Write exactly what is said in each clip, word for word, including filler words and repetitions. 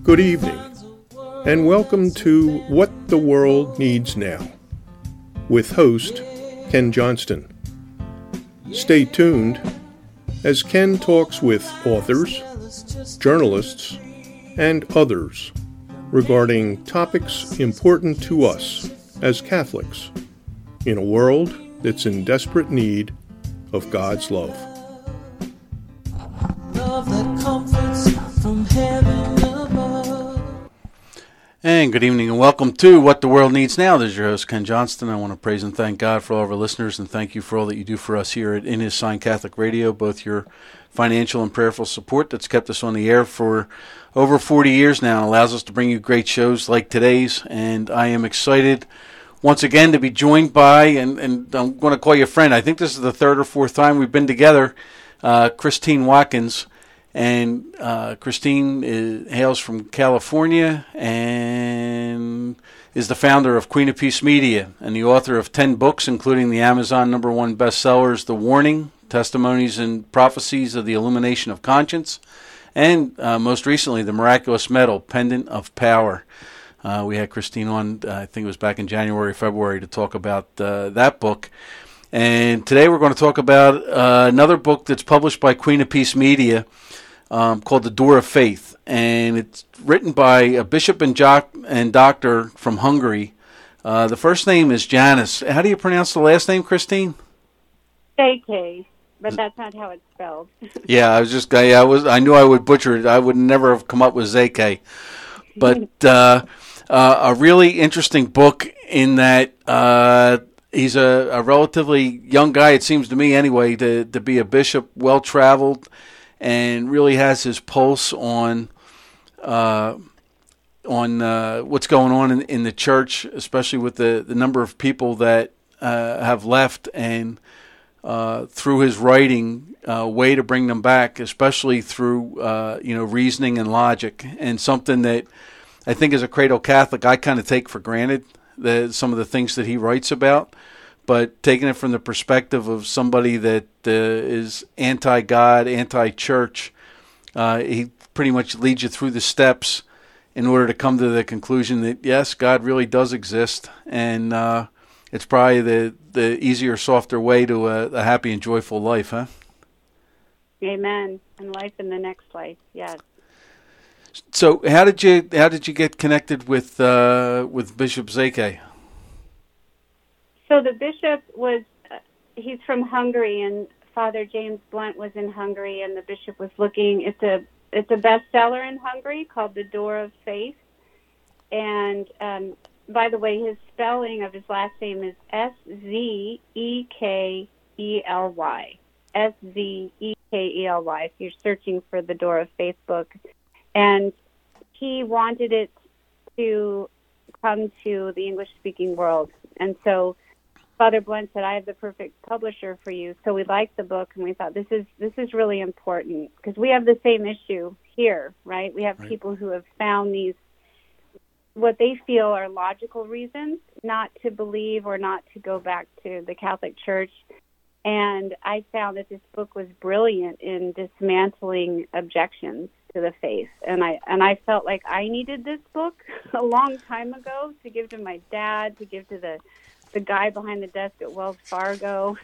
Good evening, and welcome to What the World Needs Now, with host Ken Johnston. Stay tuned as Ken talks with authors, journalists, and others regarding topics important to us as Catholics in a world that's in desperate need of God's love. Love that comforts from heaven above. And good evening and welcome to What the World Needs Now. This is your host, Ken Johnston. I want to praise and thank God for all of our listeners and thank you for all that you do for us here at In His Sign Catholic Radio, both your financial and prayerful support that's kept us on the air for over forty years now and allows us to bring you great shows like today's. And I am excited once again to be joined by, and, and I'm going to call you a friend. I think this is the third or fourth time we've been together, uh, Christine Watkins. And uh, Christine is, hails from California and is the founder of Queen of Peace Media and the author of ten books, including the Amazon number one bestsellers, The Warning, Testimonies and Prophecies of the Illumination of Conscience, and uh, most recently, The Miraculous Medal, Pendant of Power. Uh, we had Christine on, uh, I think it was back in January, February, to talk about uh, that book. And today we're going to talk about uh, another book that's published by Queen of Peace Media, Um, called The Door of Faith, and it's written by a bishop and, jock and doctor from Hungary. Uh, the first name is János. How do you pronounce the last name, Christine? J K, but that's not how it's spelled. Yeah, I was just I, I was I knew I would butcher it. I would never have come up with Z K. But uh, uh, a really interesting book in that uh, he's a, a relatively young guy, it seems to me anyway, to to be a bishop, well traveled, and really has his pulse on uh, on uh, what's going on in, in the church, especially with the, the number of people that uh, have left, and uh, through his writing, a uh, way to bring them back, especially through uh, you know reasoning and logic, and something that I think as a cradle Catholic I kind of take for granted, the, some of the things that he writes about. But taking it from the perspective of somebody that uh, is anti-God, anti-church, uh, he pretty much leads you through the steps in order to come to the conclusion that, yes, God really does exist, and uh, it's probably the, the easier, softer way to a, a happy and joyful life, huh? Amen. And life in the next life, yes. So how did you how did you get connected with uh, with Bishop Z K? So the bishop was, uh, he's from Hungary, and Father James Blunt was in Hungary, and the bishop was looking, it's a it's a bestseller in Hungary called The Door of Faith. And um, by the way, his spelling of his last name is S Z E K E L Y. S Z E K E L Y, if you're searching for The Door of Faith book. And he wanted it to come to the English-speaking world. And so Father Blunt said, I have the perfect publisher for you. So we liked the book, and we thought this is this is really important because we have the same issue here, right? We have right. people who have found these, what they feel are logical reasons not to believe or not to go back to the Catholic Church. And I found that this book was brilliant in dismantling objections to the faith. And I and I felt like I needed this book a long time ago to give to my dad, to give to the the guy behind the desk at Wells Fargo.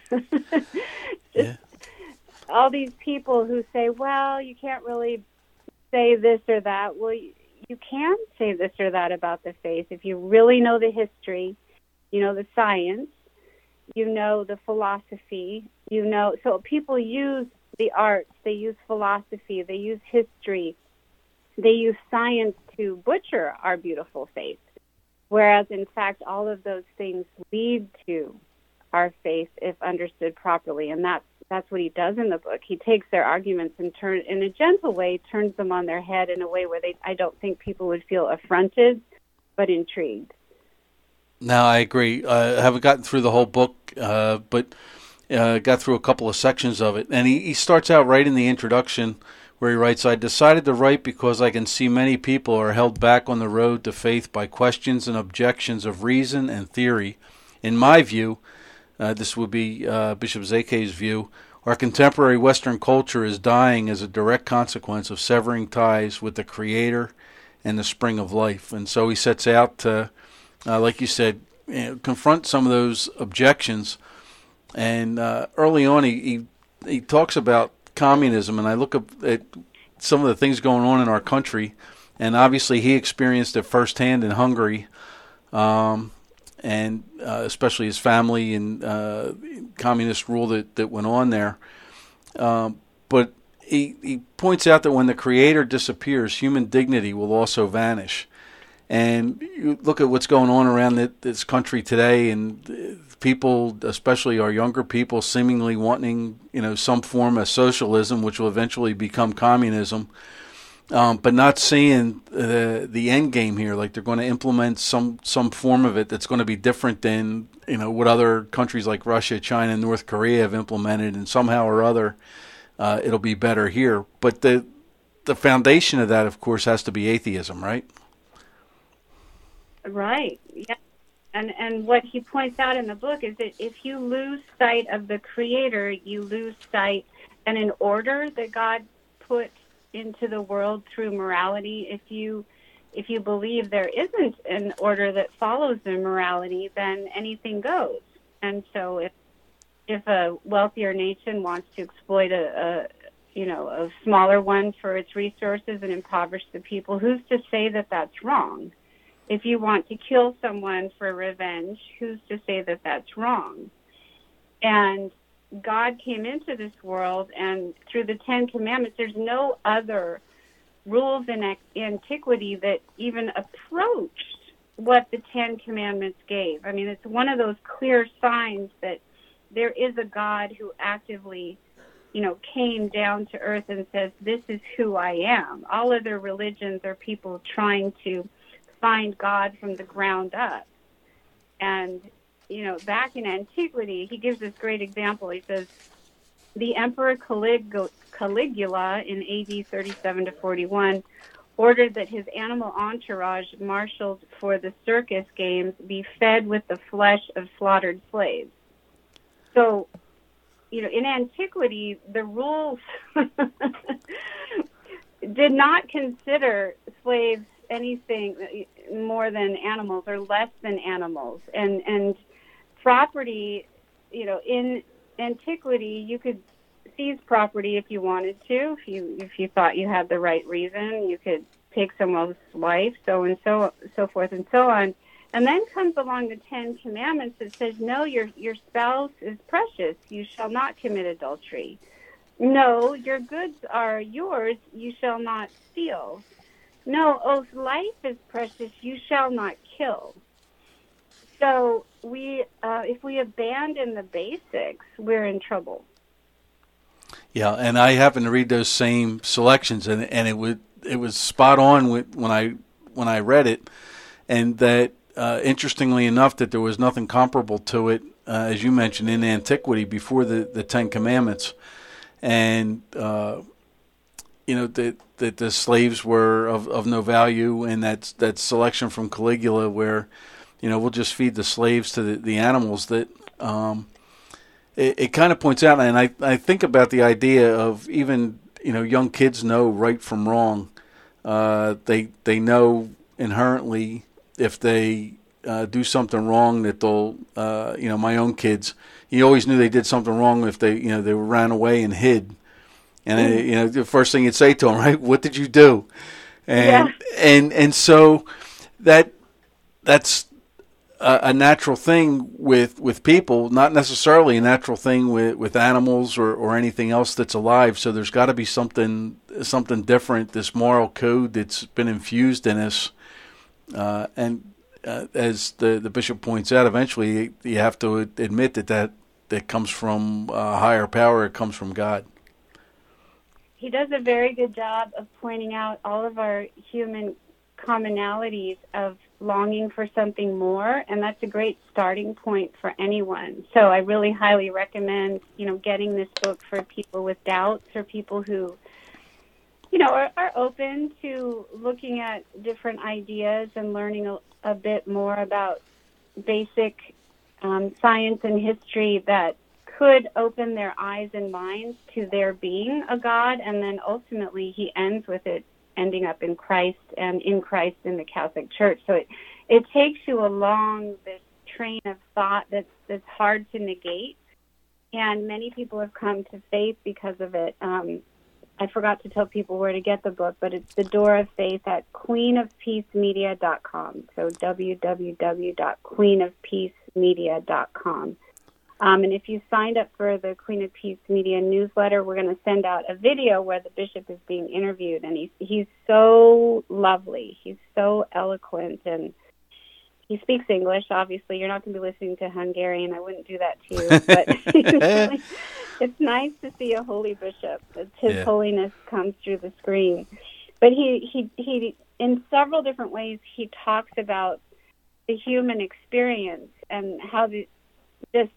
Yeah. All these people who say, well, you can't really say this or that. Well, you, you can say this or that about the faith if you really know the history, you know the science, you know the philosophy, you know. So people use the arts, they use philosophy, they use history, they use science to butcher our beautiful faith. Whereas, in fact, all of those things lead to our faith if understood properly. And that's, that's what he does in the book. He takes their arguments and turn, in a gentle way, turns them on their head in a way where they, I don't think people would feel affronted, but intrigued. No, I agree. Uh, I haven't gotten through the whole book, uh, but uh, got through a couple of sections of it. And he, he starts out right in the introduction where he writes, I decided to write because I can see many people are held back on the road to faith by questions and objections of reason and theory. In my view, uh, this would be uh, Bishop Z K's view, our contemporary Western culture is dying as a direct consequence of severing ties with the Creator and the spring of life. And so he sets out to, uh, like you said, you know, confront some of those objections. And uh, early on, he, he he talks about communism, and I look at some of the things going on in our country, and obviously he experienced it firsthand in Hungary, um, and uh, especially his family and uh, communist rule that, that went on there. Um, but he, he points out that when the Creator disappears, human dignity will also vanish. And you look at what's going on around this country today, and people, especially our younger people, seemingly wanting, you know, some form of socialism, which will eventually become communism, um, but not seeing the the end game here. Like they're going to implement some some form of it that's going to be different than, you know, what other countries like Russia, China, and North Korea have implemented, and somehow or other uh, it'll be better here. But the the foundation of that, of course, has to be atheism, right? Right. Yeah. And and what he points out in the book is that if you lose sight of the Creator, you lose sight and an order that God put into the world through morality. If you if you believe there isn't an order that follows the morality, then anything goes. And so if if a wealthier nation wants to exploit a, a you know a smaller one for its resources and impoverish the people, who's to say that that's wrong? If you want to kill someone for revenge, who's to say that that's wrong? And God came into this world, and through the Ten Commandments, there's no other rules in antiquity that even approached what the Ten Commandments gave. I mean, it's one of those clear signs that there is a God who actively, you know, came down to earth and says, this is who I am. All other religions are people trying to find God from the ground up. And, you know, back in antiquity, he gives this great example. He says, the Emperor Calig- Caligula in A D thirty-seven to forty-one ordered that his animal entourage marshaled for the circus games be fed with the flesh of slaughtered slaves. So, you know, in antiquity, the rules did not consider slaves anything more than animals or less than animals. And and property, you know, in antiquity, you could seize property if you wanted to, if you if you thought you had the right reason. You could take someone's wife, so and so so forth and so on. And then comes along the Ten Commandments that says, no, your your spouse is precious. You shall not commit adultery. No, your goods are yours. You shall not steal. No, oh, life is precious. You shall not kill. So we, uh, if we abandon the basics, we're in trouble. Yeah, and I happened to read those same selections, and and it was it was spot on with, when I when I read it, and that uh, interestingly enough, that there was nothing comparable to it, uh, as you mentioned, in antiquity before the, the Ten Commandments, and uh, you know that that the slaves were of, of no value, and that that selection from Caligula where, you know, we'll just feed the slaves to the, the animals. That um, it, it kind of points out, and I, I think about the idea of even, you know, young kids know right from wrong. Uh, they they know inherently if they uh, do something wrong that they'll, uh, you know, my own kids, you always knew they did something wrong if they, you know, they ran away and hid. And, mm. uh, you know, the first thing you'd say to them, right, what did you do? And yeah. and and so that that's a, a natural thing with, with people, not necessarily a natural thing with, with animals or, or anything else that's alive. So there's got to be something something different, this moral code that's been infused in us. Uh, and uh, as the, the bishop points out, eventually you have to admit that that, that comes from a higher power. It comes from God. He does a very good job of pointing out all of our human commonalities of longing for something more, and that's a great starting point for anyone. So I really highly recommend, you know, getting this book for people with doubts or people who, you know, are, are open to looking at different ideas and learning a, a bit more about basic um, science and history that could open their eyes and minds to there being a God. And then ultimately he ends with it ending up in Christ and in Christ in the Catholic Church. So it, it takes you along this train of thought that's, that's hard to negate. And many people have come to faith because of it. Um, I forgot to tell people where to get the book, but it's The Door of Faith at queen of peace media dot com. So w w w dot queen of peace media dot com. Um, and if you signed up for the Queen of Peace Media newsletter, we're going to send out a video where the bishop is being interviewed. And he's, he's so lovely. He's so eloquent. And he speaks English, obviously. You're not going to be listening to Hungarian. I wouldn't do that to you. But it's, really, it's nice to see a holy bishop. His yeah. holiness comes through the screen. But he, he, he, in several different ways, he talks about the human experience and how the, just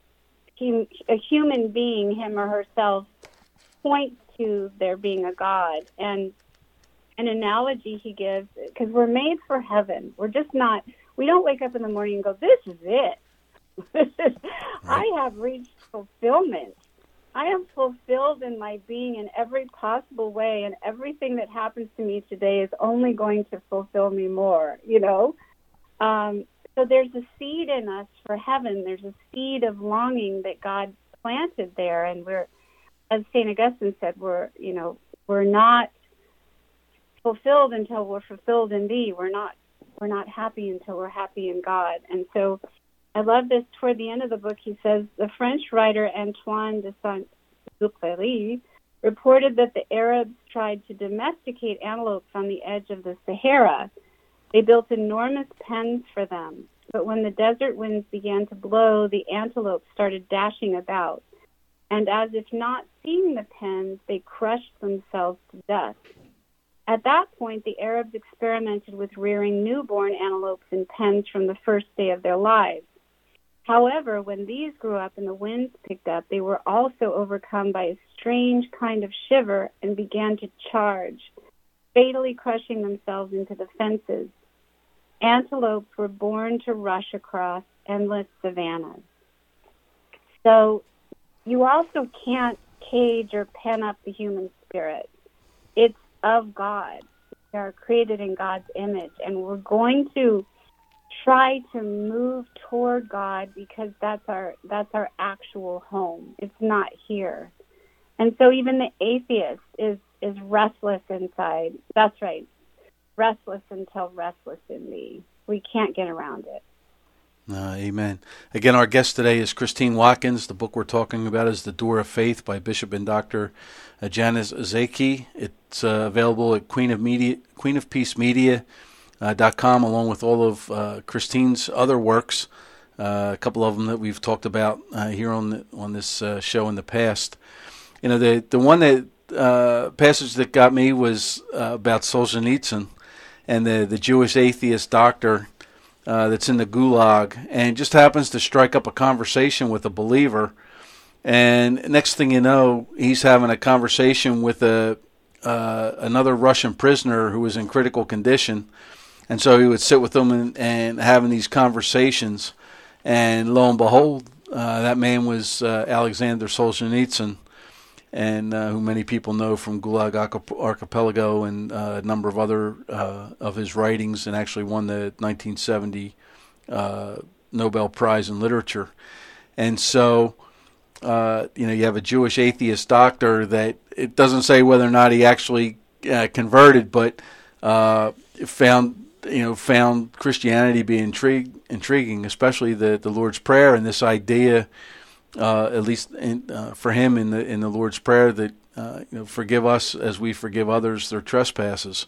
he, a human being, him or herself, points to there being a God. And an analogy he gives, because we're made for heaven. We're just not... We don't wake up in the morning and go, this is it. This is, right. I have reached fulfillment. I am fulfilled in my being in every possible way, and everything that happens to me today is only going to fulfill me more, you know? Um, so there's a seed in us for heaven. There's a seed of longing that God planted there, and we're, as Saint Augustine said, we're, you know, we're not fulfilled until we're fulfilled in thee. We're not We're not happy until we're happy in God. And so I love this. Toward the end of the book, he says, the French writer Antoine de Saint-Exupéry reported that the Arabs tried to domesticate antelopes on the edge of the Sahara. They built enormous pens for them. But when the desert winds began to blow, the antelopes started dashing about. And as if not seeing the pens, they crushed themselves to death. At that point, the Arabs experimented with rearing newborn antelopes in pens from the first day of their lives. However, when these grew up and the winds picked up, they were also overcome by a strange kind of shiver and began to charge, fatally crushing themselves into the fences. Antelopes were born to rush across endless savannas. So you also can't cage or pen up the human spirit. It's of God. We are created in God's image, and we're going to try to move toward God because that's our that's our actual home. It's not here. And so even the atheist is is restless inside. That's right. Restless until restless in thee. We can't get around it. Uh, amen. Again, our guest today is Christine Watkins. The book we're talking about is The Door of Faith by Bishop and Doctor Uh, Janis Zakie. It's uh, available at Queen of Media, Queen of Peace Media uh, dot com, along with all of uh, Christine's other works. Uh, a couple of them that we've talked about uh, here on the, on this uh, show in the past. You know, the the one that uh, passage that got me was uh, about Solzhenitsyn and the the Jewish atheist doctor Uh, that's in the gulag, and just happens to strike up a conversation with a believer, and next thing you know, he's having a conversation with a uh, another Russian prisoner who was in critical condition, and so he would sit with them and, and having these conversations, and lo and behold, uh, that man was uh, Alexander Solzhenitsyn, and uh, who many people know from Gulag Archipelago and uh, a number of other uh, of his writings, and actually won the nineteen seventy uh, Nobel Prize in Literature. And so, uh, you know, you have a Jewish atheist doctor that it doesn't say whether or not he actually uh, converted, but uh, found you know found Christianity be intrigue, intriguing, especially the the Lord's Prayer and this idea. Uh, at least in, uh, for him in the in the Lord's Prayer, that uh, you know, forgive us as we forgive others their trespasses,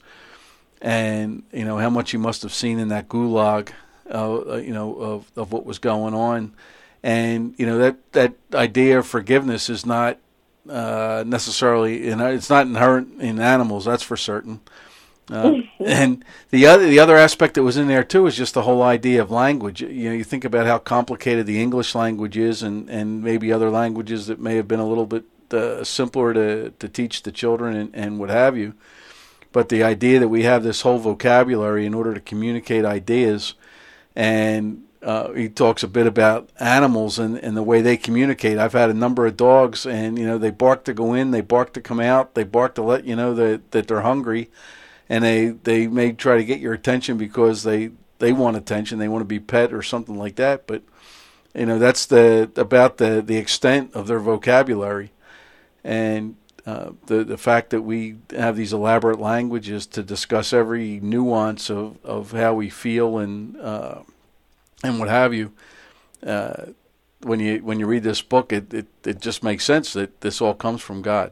and you know how much he must have seen in that gulag, uh, you know of, of what was going on, and you know that that idea of forgiveness is not uh, necessarily, you know, it's not inherent in animals, that's for certain. Uh, and the other the other aspect that was in there too is just the whole idea of language. You know, you think about how complicated the English language is, and, and maybe other languages that may have been a little bit uh, simpler to, to teach the children and, and what have you. But the idea that we have this whole vocabulary in order to communicate ideas, and uh, he talks a bit about animals and, and the way they communicate. I've had a number of dogs, and you know they bark to go in, they bark to come out, they bark to let you know that, that they're hungry, and they, they may try to get your attention because they, they want attention, they want to be pet or something like that. But you know that's the about the, the extent of their vocabulary, and uh, the the fact that we have these elaborate languages to discuss every nuance of, of how we feel and uh, and what have you. Uh, when you when you read this book, it, it, it just makes sense that this all comes from God.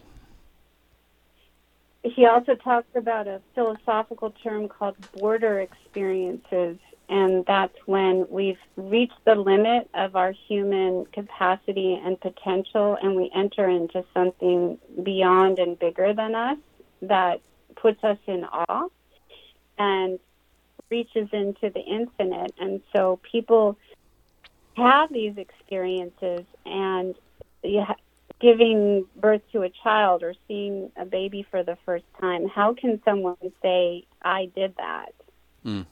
He also talks about a philosophical term called border experiences, and that's when we've reached the limit of our human capacity and potential, and we enter into something beyond and bigger than us that puts us in awe and reaches into the infinite. And so people have these experiences, and you ha- giving birth to a child or seeing a baby for the first time, how can someone say, I did that? Mm.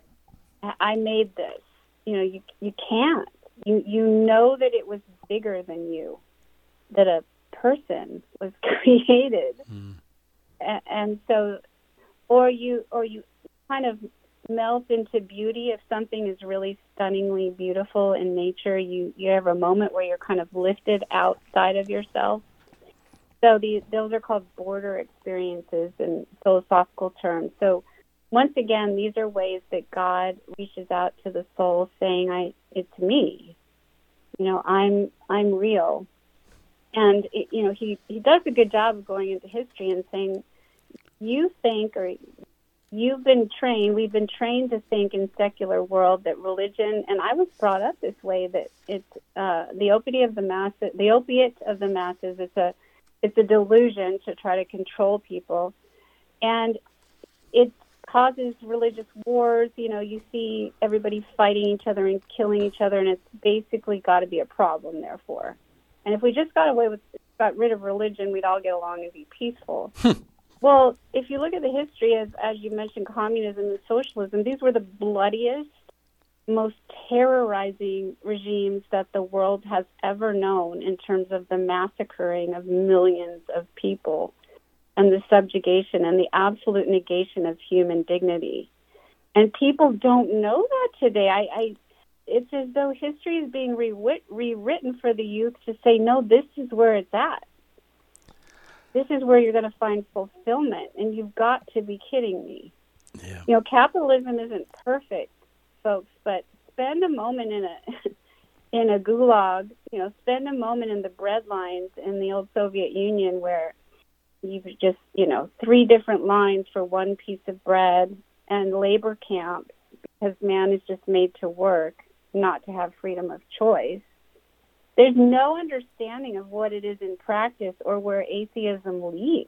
I made this. You know, you you can't. You you know that it was bigger than you, that a person was created, mm. and, and so, or you or you kind of melt into beauty. If something is really stunningly beautiful in nature, you you have a moment where you're kind of lifted outside of yourself. So these those are called border experiences in philosophical terms. So. Once again, these are ways that God reaches out to the soul, saying, "I, it's me. You know, I'm, I'm real." And it, you know, he he does a good job of going into history and saying, "You think, or you've been trained. We've been trained to think in secular world that religion, and I was brought up this way, that it's uh, the opiate of the masses. The opiate of the masses. It's a, it's a delusion to try to control people, and it's." Causes religious wars. You know, you see everybody fighting each other and killing each other, and it's basically got to be a problem, therefore. And if we just got away with, got rid of religion, we'd all get along and be peaceful. Well, if you look at the history, as, as you mentioned, communism and socialism, these were the bloodiest, most terrorizing regimes that the world has ever known in terms of the massacring of millions of people and the subjugation and the absolute negation of human dignity. And people don't know that today. I, I it's as though history is being rewrit- rewritten for the youth to say, no, this is where it's at. This is where you're going to find fulfillment, and you've got to be kidding me. Yeah. You know, capitalism isn't perfect, folks, but spend a moment in a in a gulag, you know, spend a moment in the bread lines in the old Soviet Union where you've just, you know, three different lines for one piece of bread, and labor camp because man is just made to work, not to have freedom of choice. There's no understanding of what it is in practice or where atheism leads.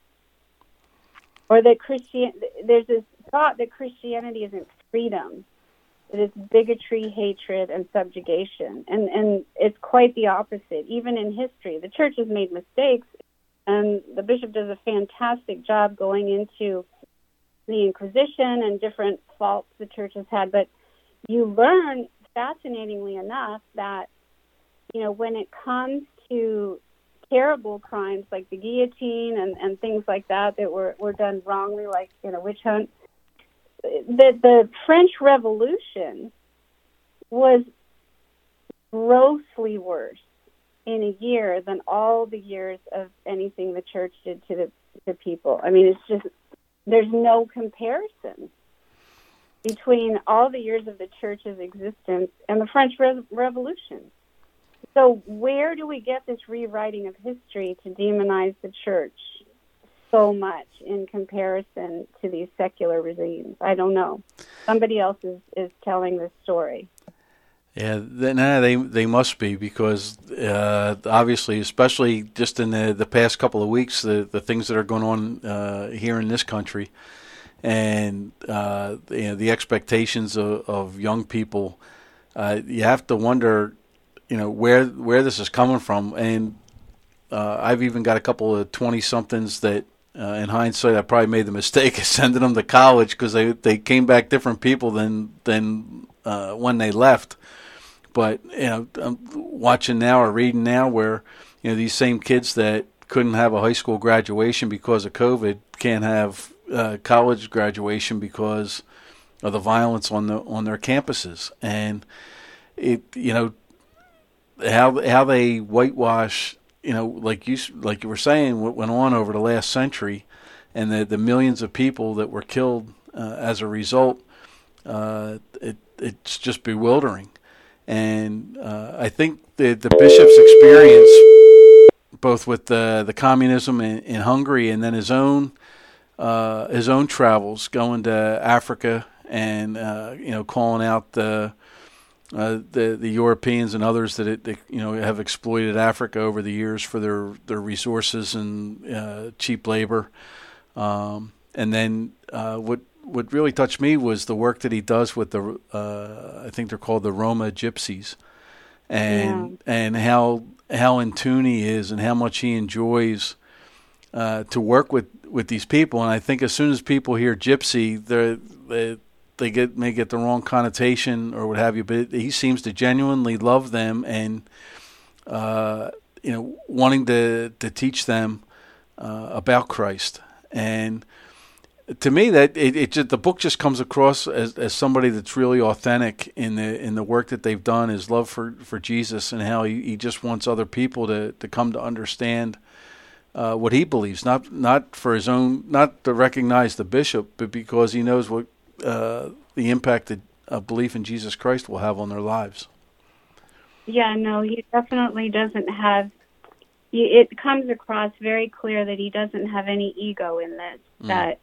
Or that Christian, there's this thought that Christianity isn't freedom, that it's bigotry, hatred, and subjugation. And, and it's quite the opposite. Even in history, the church has made mistakes, and the bishop does a fantastic job going into the Inquisition and different faults the church has had. But you learn, fascinatingly enough, that, you know, when it comes to terrible crimes like the guillotine and, and things like that that were, were done wrongly, like, you know, witch hunt, the, the French Revolution was grossly worse in a year than all the years of anything the church did to the to people. I mean, it's just, there's no comparison between all the years of the church's existence and the French Re- Revolution. So where do we get this rewriting of history to demonize the church so much in comparison to these secular regimes? I don't know. Somebody else is, is telling this story. Yeah, they, nah, they they must be, because uh, obviously, especially just in the, the past couple of weeks, the, the things that are going on uh, here in this country, and uh, you know, the expectations of, of young people, uh, you have to wonder, you know, where where this is coming from. And uh, I've even got a couple of twenty-somethings that, uh, in hindsight, I probably made the mistake of sending them to college because they, they came back different people than than uh, when they left. But you know, I'm watching now or reading now where you know these same kids that couldn't have a high school graduation because of COVID can't have uh, college graduation because of the violence on the on their campuses, and it you know how how they whitewash you know like you like you were saying what went on over the last century, and the the millions of people that were killed uh, as a result. Uh, it it's just bewildering. And uh, I think the the bishop's experience, both with the the communism in, in Hungary and then his own uh, his own travels, going to Africa and uh, you know calling out the uh, the the Europeans and others that, it, that you know have exploited Africa over the years for their their resources and uh, cheap labor, um, and then uh, what. What really touched me was the work that he does with the, uh, I think they're called the Roma Gypsies, and yeah. and how how in tune he is and how much he enjoys uh, to work with, with these people. And I think as soon as people hear gypsy, they they get may get the wrong connotation or what have you. But he seems to genuinely love them and uh, you know wanting to to teach them uh, about Christ. And to me, that it, it just, the book just comes across as, as somebody that's really authentic in the in the work that they've done, his love for, for Jesus, and how he, he just wants other people to, to come to understand uh, what he believes, not not for his own, not to recognize the bishop, but because he knows what uh, the impact that a belief in Jesus Christ will have on their lives. Yeah, no, he definitely doesn't have. It comes across very clear that he doesn't have any ego in this. Mm. That.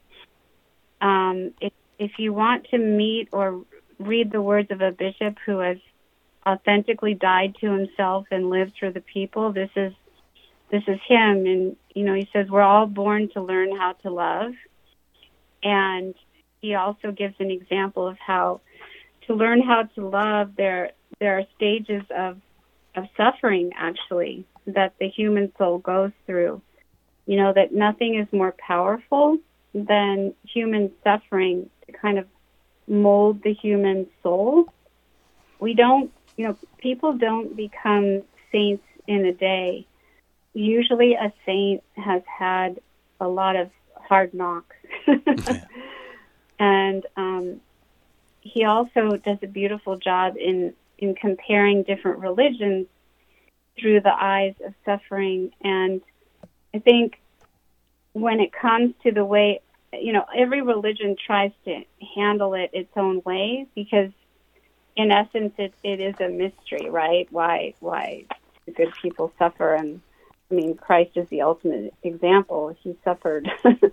Um, if, if you want to meet or read the words of a bishop who has authentically died to himself and lived for the people, this is this is him. And you know, he says we're all born to learn how to love, and he also gives an example of how to learn how to love. There there are stages of of suffering actually that the human soul goes through. You know that nothing is more powerful than human suffering to kind of mold the human soul. We don't, you know, people don't become saints in a day. Usually a saint has had a lot of hard knocks. Yeah. And um, he also does a beautiful job in, in comparing different religions through the eyes of suffering. And I think when it comes to the way, you know, every religion tries to handle it its own way because, in essence, it, it is a mystery, right? Why why the good people suffer, and I mean, Christ is the ultimate example. He suffered.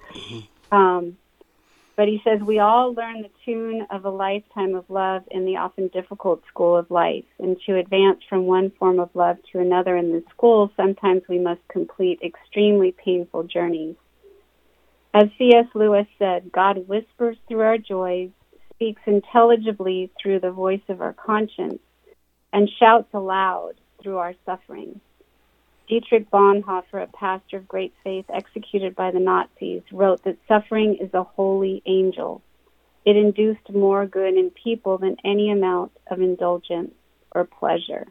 um, but he says we all learn the tune of a lifetime of love in the often difficult school of life, and to advance from one form of love to another in the school, sometimes we must complete extremely painful journeys. As C S Lewis said, God whispers through our joys, speaks intelligibly through the voice of our conscience, and shouts aloud through our suffering. Dietrich Bonhoeffer, a pastor of great faith executed by the Nazis, wrote that suffering is a holy angel. It induced more good in people than any amount of indulgence or pleasure.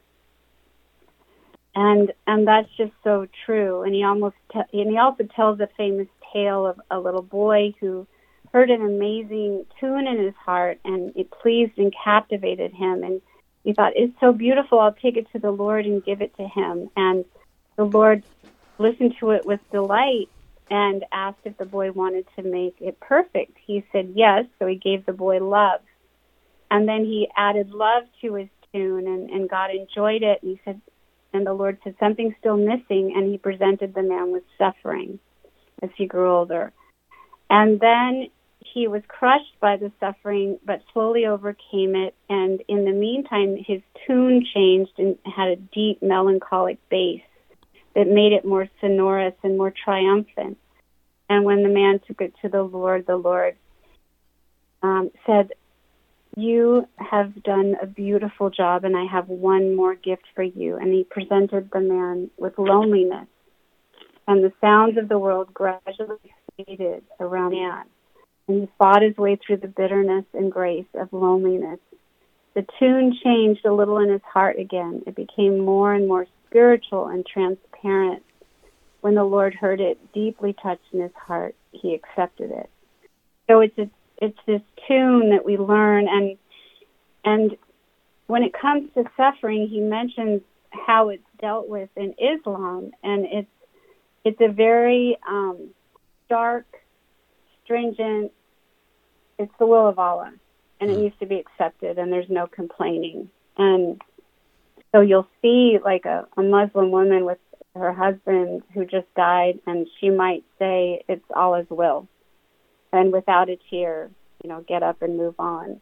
And and that's just so true. And he almost te- and he also tells a famous tale of a little boy who heard an amazing tune in his heart, and it pleased and captivated him. And he thought, it's so beautiful, I'll take it to the Lord and give it to him. And the Lord listened to it with delight and asked if the boy wanted to make it perfect. He said yes, so he gave the boy love. And then he added love to his tune, and, and God enjoyed it. And he said, and the Lord said, something's still missing, and he presented the man with suffering as he grew older. And then he was crushed by the suffering, but slowly overcame it. And in the meantime, his tune changed and had a deep melancholic bass that made it more sonorous and more triumphant. And when the man took it to the Lord, the Lord um, said, you have done a beautiful job, and I have one more gift for you. And he presented the man with loneliness. And the sounds of the world gradually faded around the man. And he fought his way through the bitterness and grace of loneliness. the tune changed a little in his heart again. It became more and more spiritual and transparent. When the Lord heard it deeply touched in his heart, he accepted it. So it's a, it's this tune that we learn, and and when it comes to suffering, he mentions how it's dealt with in Islam, and it's it's a very um, stark, stringent. It's the will of Allah, and it needs to be accepted, and there's no complaining. And so you'll see like a, a Muslim woman with her husband who just died, and she might say it's Allah's will, and without a tear, you know, get up and move on.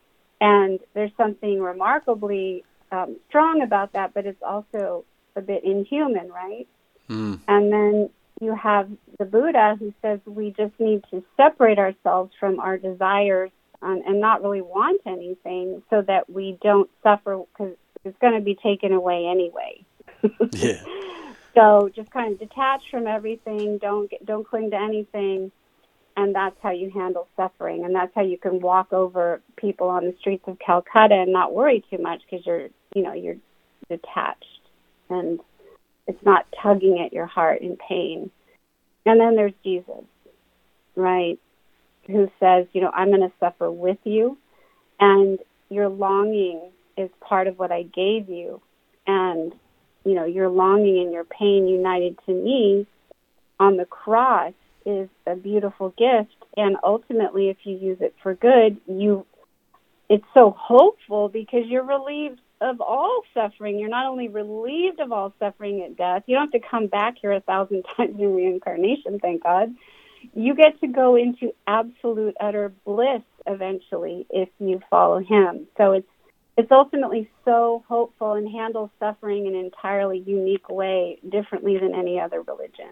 And there's something remarkably um, strong about that, but it's also a bit inhuman, right? Mm. And then you have the Buddha who says we just need to separate ourselves from our desires um, and not really want anything so that we don't suffer, because it's going to be taken away anyway. Yeah. So just kind of detach from everything, don't get, don't cling to anything, and that's how you handle suffering, and that's how you can walk over people on the streets of Calcutta and not worry too much because you're, you know, you're detached, and it's not tugging at your heart in pain. And then there's Jesus, right, who says, you know, I'm going to suffer with you, and your longing is part of what I gave you, and you know, your longing and your pain united to me on the cross is a beautiful gift. And ultimately, if you use it for good, you it's so hopeful because you're relieved of all suffering. You're not only relieved of all suffering at death, you don't have to come back here a thousand times in reincarnation, thank God. You get to go into absolute, utter bliss eventually if you follow him. So it's It's ultimately so hopeful and handles suffering in an entirely unique way, differently than any other religion.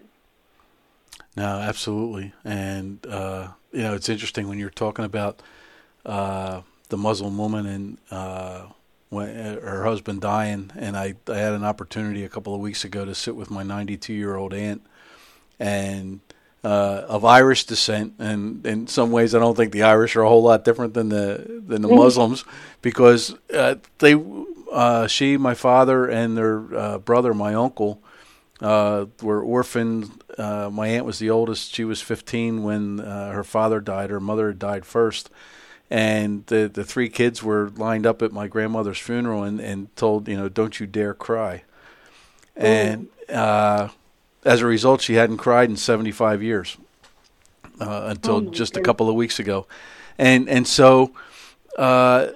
No, absolutely. And, uh, you know, it's interesting when you're talking about uh, the Muslim woman and uh, when, uh, her husband dying, and I, I had an opportunity a couple of weeks ago to sit with my ninety-two-year-old aunt, and Uh, of Irish descent, and in some ways I don't think the Irish are a whole lot different than the than the Muslims, because uh, they, uh, she, my father, and their uh, brother, my uncle, uh, were orphaned. Uh, my aunt was the oldest; she was fifteen when uh, her father died. Her mother had died first, and the the three kids were lined up at my grandmother's funeral and, and told, you know, don't you dare cry, mm. and. Uh, As a result, she hadn't cried in seventy-five years uh, until oh just a couple of weeks ago, and and so uh,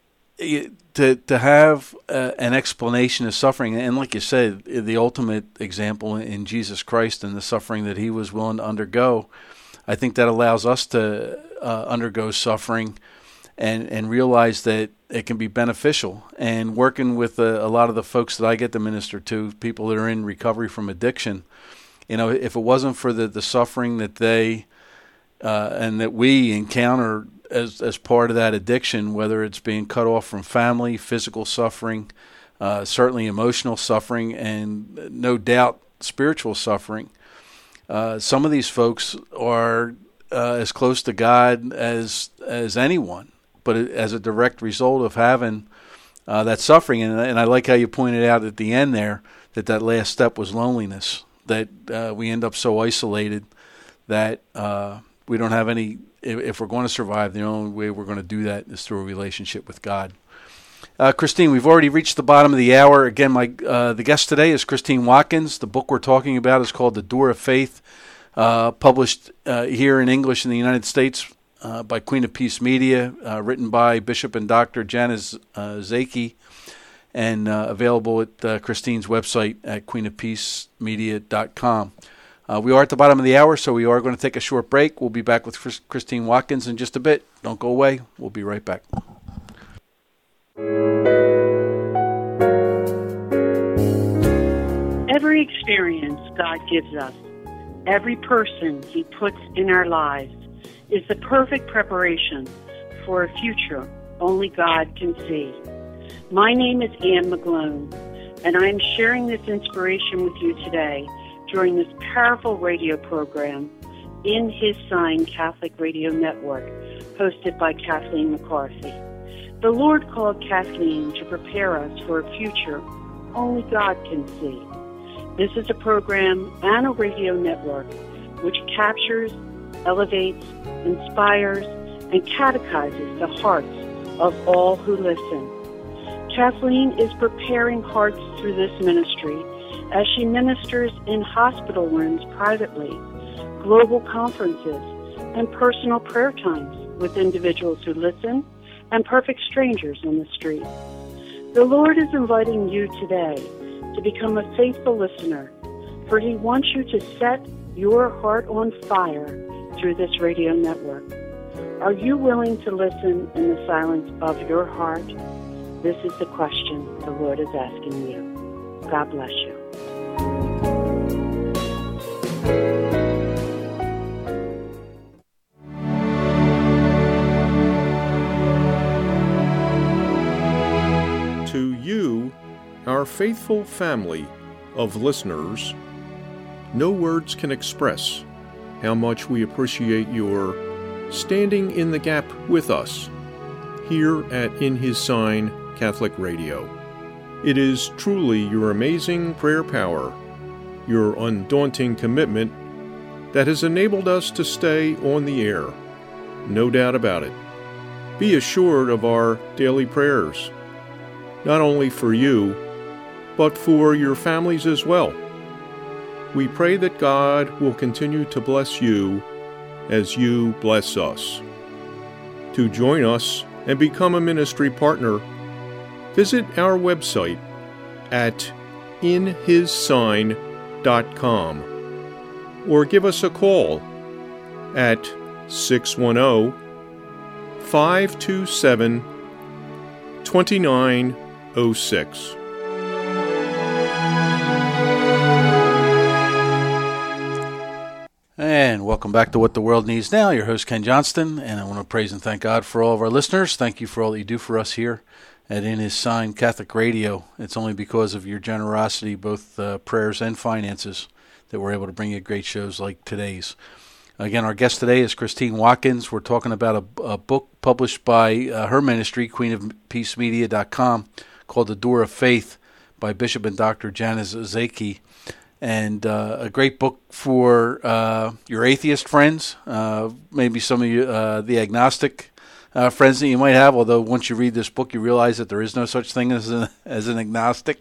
to to have uh, an explanation of suffering, and like you said, the ultimate example in Jesus Christ and the suffering that he was willing to undergo, I think that allows us to uh, undergo suffering and and realize that it can be beneficial. And working with a, a lot of the folks that I get to minister to, people that are in recovery from addiction, you know, if it wasn't for the, the suffering that they uh, and that we encounter as as part of that addiction, whether it's being cut off from family, physical suffering, uh, certainly emotional suffering, and no doubt spiritual suffering, uh, some of these folks are uh, as close to God as as anyone. But as a direct result of having uh, that suffering, and, and I like how you pointed out at the end there that that last step was loneliness, that uh, we end up so isolated that uh, we don't have any, if, if we're going to survive, the only way we're going to do that is through a relationship with God. Uh, Christine, we've already reached the bottom of the hour. Again, my uh, the guest today is Christine Watkins. The book we're talking about is called The Door of Faith, uh, published uh, here in English in the United States, Uh, by Queen of Peace Media, uh, written by Bishop and Doctor Janice uh, Zaki, and uh, available at uh, Christine's website at queen of peace media dot com. Uh, we are at the bottom of the hour, so we are going to take a short break. We'll be back with Chris- Christine Watkins in just a bit. Don't go away. We'll be right back. Every experience God gives us, every person he puts in our lives, is the perfect preparation for a future only God can see. My name is Anne McGlone, and I am sharing this inspiration with you today during this powerful radio program in His Sign Catholic Radio Network, hosted by Kathleen McCarthy. The Lord called Kathleen to prepare us for a future only God can see. This is a program and a radio network which captures, elevates, inspires, and catechizes the hearts of all who listen. Kathleen is preparing hearts through this ministry as she ministers in hospital rooms privately, global conferences, and personal prayer times with individuals who listen and perfect strangers on the street. The Lord is inviting you today to become a faithful listener, for He wants you to set your heart on fire through this radio network. Are you willing to listen in the silence of your heart? This is the question the Lord is asking you. God bless you. To you, our faithful family of listeners, no words can express how much we appreciate your standing in the gap with us here at In His Sign Catholic Radio. It is truly your amazing prayer power, your undaunting commitment that has enabled us to stay on the air. No doubt about it. Be assured of our daily prayers, not only for you, but for your families as well. We pray that God will continue to bless you as you bless us. To join us and become a ministry partner, visit our website at in his sign dot com or give us a call at six one zero, five two seven, two nine zero six. And welcome back to What the World Needs Now. Your host, Ken Johnston, and I want to praise and thank God for all of our listeners. Thank you for all that you do for us here at In His Sign Catholic Radio. It's only because of your generosity, both uh, prayers and finances, that we're able to bring you great shows like today's. Again, our guest today is Christine Watkins. We're talking about a, a book published by uh, her ministry, queen of peace media dot com, called The Door of Faith by Bishop and Doctor Janice Zaki. And uh, a great book for uh, your atheist friends, uh, maybe some of you, uh, the agnostic uh, friends that you might have, although once you read this book, you realize that there is no such thing as, a, as an agnostic.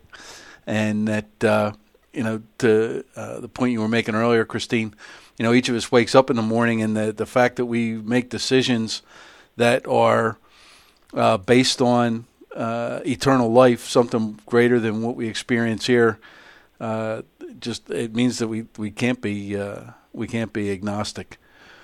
And that, uh, you know, to uh, the point you were making earlier, Christine, you know, each of us wakes up in the morning, and the, the fact that we make decisions that are uh, based on uh, eternal life, something greater than what we experience here, uh, just it means that we we can't be uh, we can't be agnostic.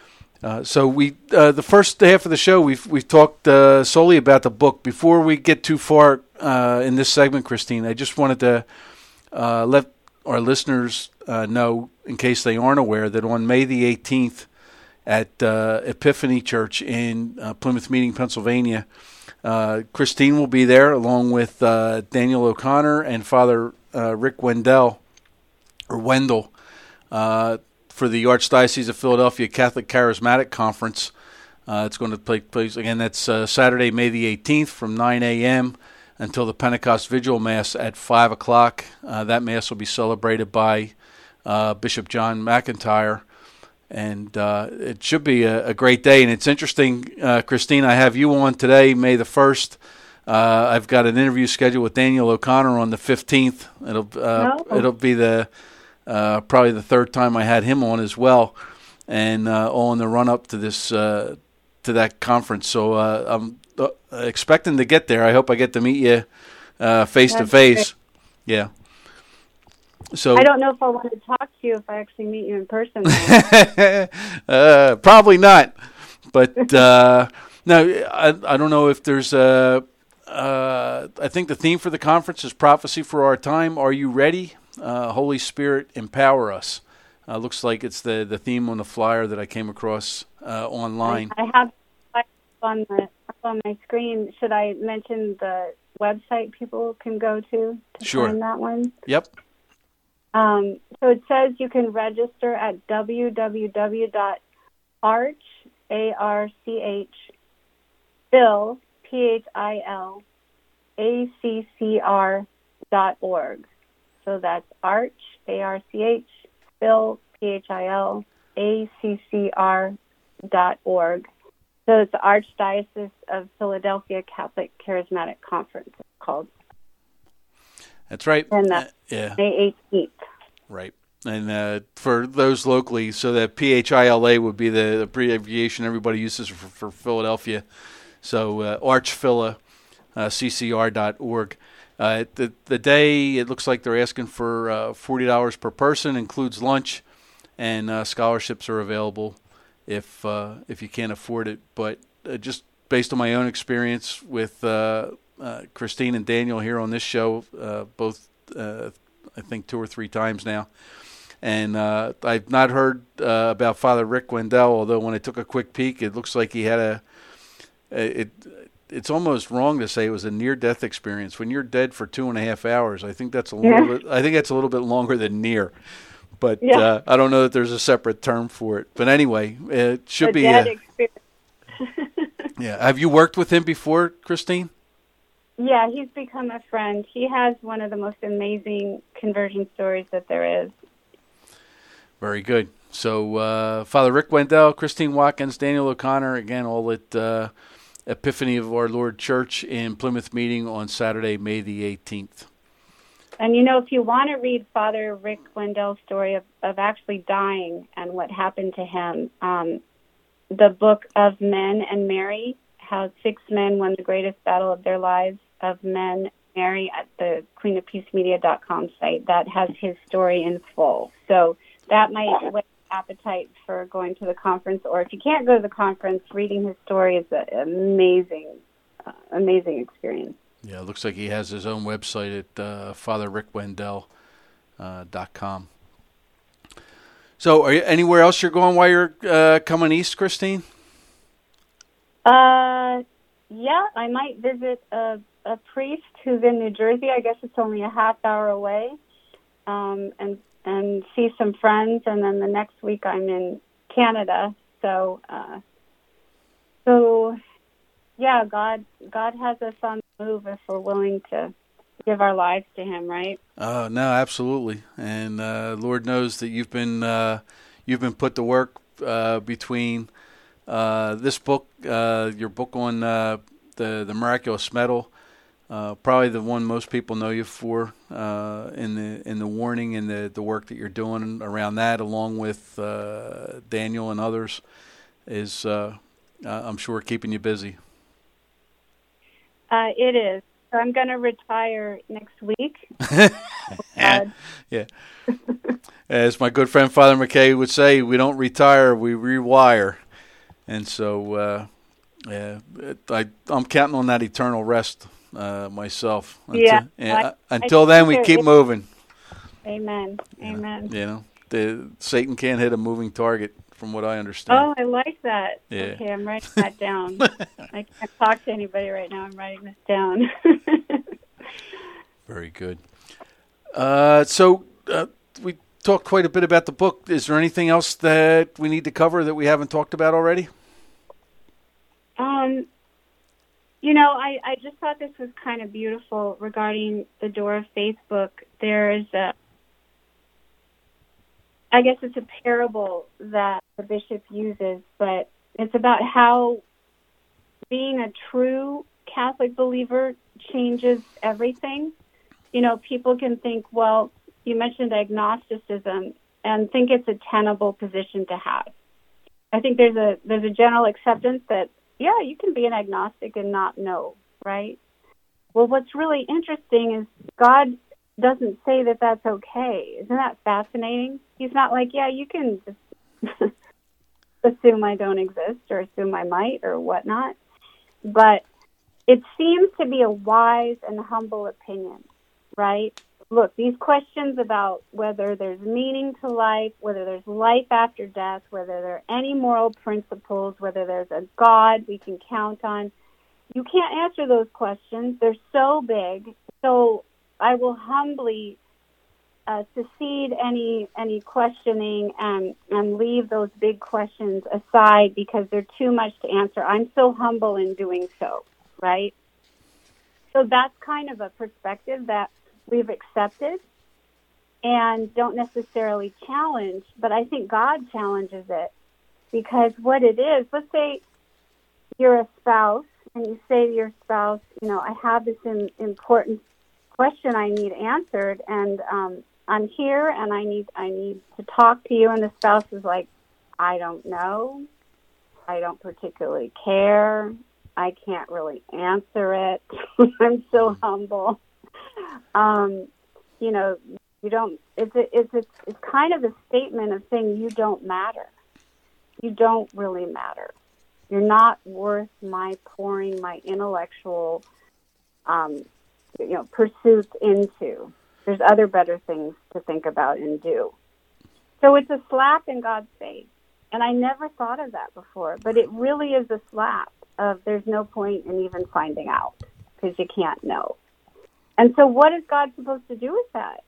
Uh, so we uh, the first half of the show we've we've talked uh, solely about the book. Before we get too far uh, in this segment, Christine, I just wanted to uh, let our listeners uh, know, in case they aren't aware, that on May the eighteenth at uh, Epiphany Church in uh, Plymouth Meeting, Pennsylvania, uh, Christine will be there along with uh, Daniel O'Connor and Father uh, Rick Wendell. or Wendell, uh, for the Archdiocese of Philadelphia Catholic Charismatic Conference. Uh, it's going to take place, again, that's uh, Saturday, May the eighteenth from nine a.m. until the Pentecost Vigil Mass at five o'clock. Uh, that Mass will be celebrated by uh, Bishop John McIntyre, and uh, it should be a, a great day. And it's interesting, uh, Christine, I have you on today, May the first. Uh, I've got an interview scheduled with Daniel O'Connor on the fifteenth. It'll uh, No. it'll be the Uh, probably the third time I had him on as well, and uh, all in the run-up to this uh, to that conference. So uh, I'm uh, expecting to get there. I hope I get to meet you uh, face to face. Yeah. So I don't know if I want to talk to you if I actually meet you in person. uh, probably not, but uh, no, I I don't know if there's a. Uh, I think the theme for the conference is prophecy for our time. Are you ready? Uh, Holy Spirit, empower us. Uh, looks like it's the, the theme on the flyer that I came across uh, online. I have on the on my screen. Should I mention the website people can go to to Sure. find that one? Yep. Um, so it says you can register at w w w dot arch a r c h Phil P H I L A C C R dot org. So that's Arch, A R C H, Phil, P H I L, A C C R dot org. So it's the Archdiocese of Philadelphia Catholic Charismatic Conference, it's called. That's right. And that's uh, yeah. May eighteenth. Right. And uh, for those locally, so that P H I L A would be the abbreviation everybody uses for, for Philadelphia. So uh, Archphila, uh, C C R dot org. Uh, the the day, it looks like they're asking for uh, forty dollars per person, includes lunch, and uh, scholarships are available if uh, if you can't afford it. But uh, just based on my own experience with uh, uh, Christine and Daniel here on this show, uh, both uh, I think two or three times now, and uh, I've not heard uh, about Father Rick Wendell, although when I took a quick peek, it looks like he had a it. It's almost wrong to say it was a near-death experience. When you're dead for two and a half hours, I think that's a little Yeah. bit. I think that's a little bit longer than near, but Yeah. uh, I don't know that there's a separate term for it. But anyway, it should A be. dead Uh, experience. yeah. Have you worked with him before, Christine? Yeah, he's become a friend. He has one of the most amazing conversion stories that there is. Very good. So, uh, Father Rick Wendell, Christine Watkins, Daniel O'Connor, again, all at uh, Epiphany of Our Lord Church in Plymouth Meeting on Saturday, May the eighteenth. And, you know, if you want to read Father Rick Wendell's story of, of actually dying and what happened to him, um, the Book of Men and Mary, how six men won the greatest battle of their lives of men, Mary, at the queen of peace media dot com site, that has his story in full. So that might whet appetite for going to the conference, or if you can't go to the conference, reading his story is an amazing, uh, amazing experience. Yeah, it looks like he has his own website at uh, father rick wendell dot com. So, are you anywhere else you're going while you're uh, coming east, Christine? Uh, yeah, I might visit a, a priest who's in New Jersey. I guess it's only a half hour away, um, and and see some friends. And then the next week I'm in Canada. So, uh, so yeah, God, God has us on the move if we're willing to give our lives to Him, right? Oh no, absolutely. And uh, Lord knows that you've been uh, you've been put to work uh, between uh, this book, uh, your book on uh, the the miraculous medal. Uh, probably the one most people know you for uh, in the in the warning and the, the work that you're doing around that, along with uh, Daniel and others, is uh, I'm sure keeping you busy. Uh, it is. So I'm going to retire next week. yeah. yeah. As my good friend Father McKay would say, we don't retire, we rewire. And so, uh, yeah, I, I'm counting on that eternal rest uh, myself. Until, yeah. yeah I, until I then, we keep it, moving. Amen. Yeah. Amen. You know, the, Satan can't hit a moving target, from what I understand. Oh, I like that. Yeah. Okay, I'm writing that down. I can't talk to anybody right now. I'm writing this down. Very good. Uh, so uh, we talked quite a bit about the book. Is there anything else that we need to cover that we haven't talked about already? Um, you know, I, I just thought this was kind of beautiful regarding the Door of Faith book. There's a, I guess it's a parable that the bishop uses, but it's about how being a true Catholic believer changes everything. You know, people can think, well, you mentioned agnosticism, and think it's a tenable position to have. I think there's a there's a general acceptance that, yeah, you can be an agnostic and not know, right? Well, what's really interesting is God doesn't say that that's okay. Isn't that fascinating? He's not like, yeah, you can just assume I don't exist or assume I might or whatnot. But it seems to be a wise and humble opinion, right? Look, these questions about whether there's meaning to life, whether there's life after death, whether there are any moral principles, whether there's a God we can count on, you can't answer those questions. They're so big. So I will humbly uh, secede any any questioning and, and leave those big questions aside because they're too much to answer. I'm so humble in doing so. right? So that's kind of a perspective that we've accepted and don't necessarily challenge, but I think God challenges it, because what it is, let's say you're a spouse and you say to your spouse, you know, I have this in, important question I need answered, and um, I'm here and I need I need to talk to you, and the spouse is like, I don't know, I don't particularly care, I can't really answer it, I'm so humble. Um, you know, you don't. It's a, it's a, it's kind of a statement of saying you don't matter. You don't really matter. You're not worth my pouring my intellectual, um, you know, pursuits into. There's other better things to think about and do. So it's a slap in God's face. And I never thought of that before, but it really is a slap of there's no point in even finding out because you can't know. And so what is God supposed to do with that?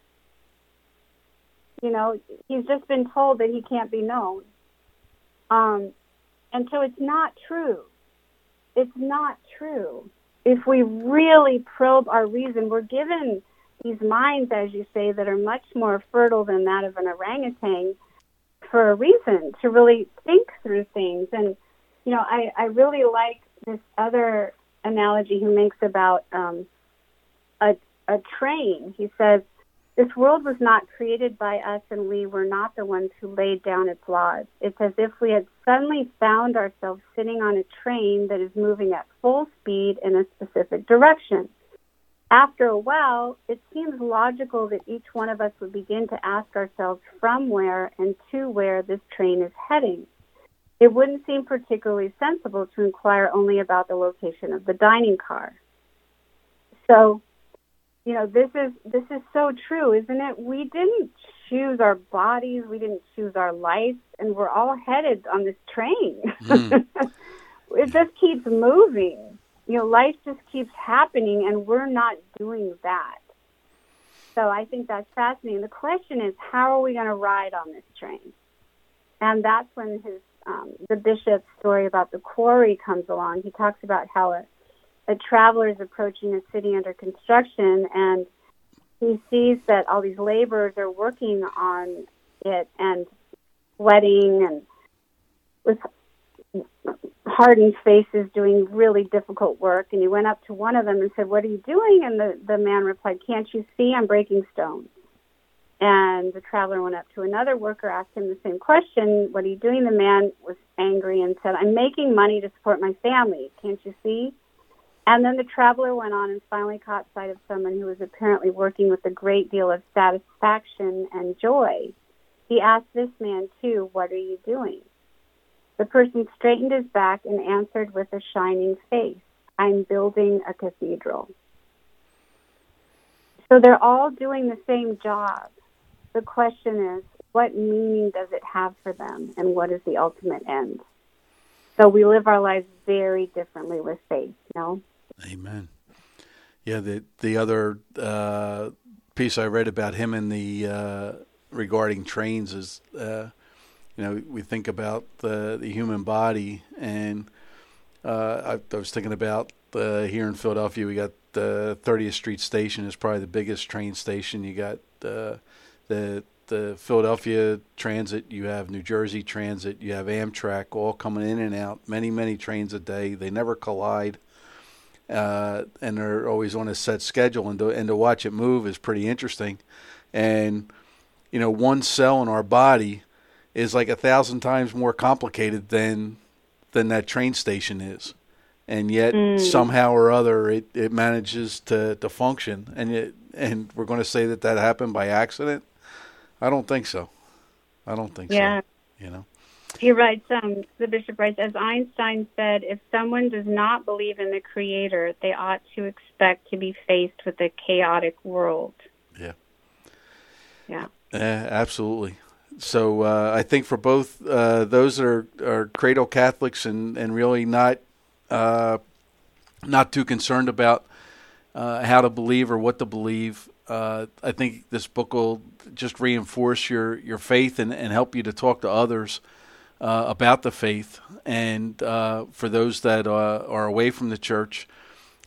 You know, he's just been told that he can't be known. Um, and so it's not true. It's not true. If we really probe our reason, we're given these minds, as you say, that are much more fertile than that of an orangutan for a reason, to really think through things. And, you know, I, I really like this other analogy he makes about um, a, a train. He says, this world was not created by us, and we were not the ones who laid down its laws. It's as if we had suddenly found ourselves sitting on a train that is moving at full speed in a specific direction. After a while, it seems logical that each one of us would begin to ask ourselves from where and to where this train is heading. It wouldn't seem particularly sensible to inquire only about the location of the dining car. So, you know, this is this is so true, isn't it? We didn't choose our bodies, we didn't choose our life, and we're all headed on this train. Mm. It just keeps moving. You know, life just keeps happening, and we're not doing that. So I think that's fascinating. The question is, how are we going to ride on this train? And that's when his um, the bishop's story about the quarry comes along. He talks about how a, a traveler is approaching a city under construction, and he sees that all these laborers are working on it and sweating and with hardened faces doing really difficult work. And he went up to one of them and said, what are you doing? And the, the man replied, can't you see I'm breaking stones? And the traveler went up to another worker, asked him the same question, what are you doing? The man was angry and said, I'm making money to support my family. Can't you see? And then the traveler went on and finally caught sight of someone who was apparently working with a great deal of satisfaction and joy. He asked this man, too, what are you doing? The person straightened his back and answered with a shining face, I'm building a cathedral. So they're all doing the same job. The question is, what meaning does it have for them, and what is the ultimate end? So we live our lives very differently with faith, you know? Amen. Yeah, the the other uh, piece I read about him in the uh, regarding trains is, uh, you know, we think about the the human body, and uh, I, I was thinking about uh, here in Philadelphia, we got the thirtieth Street Station is probably the biggest train station. You got uh, the the Philadelphia Transit, you have New Jersey Transit, you have Amtrak, all coming in and out, many, many trains a day. They never collide, uh, and they're always on a set schedule, and to, and to watch it move is pretty interesting. And, you know, one cell in our body is like a thousand times more complicated than than that train station is. And yet, mm. somehow or other, it, it manages to, to function. And it, and we're going to say that that happened by accident? I don't think so. I don't think yeah. so. You know, he writes. Um, the bishop writes, as Einstein said, if someone does not believe in the Creator, they ought to expect to be faced with a chaotic world. Yeah. Yeah. Uh, absolutely. So uh, I think for both uh, those that are, are cradle Catholics and, and really not uh, not too concerned about uh, how to believe or what to believe, Uh, I think this book will just reinforce your, your faith and, and help you to talk to others uh, about the faith. And uh, for those that uh, are away from the church,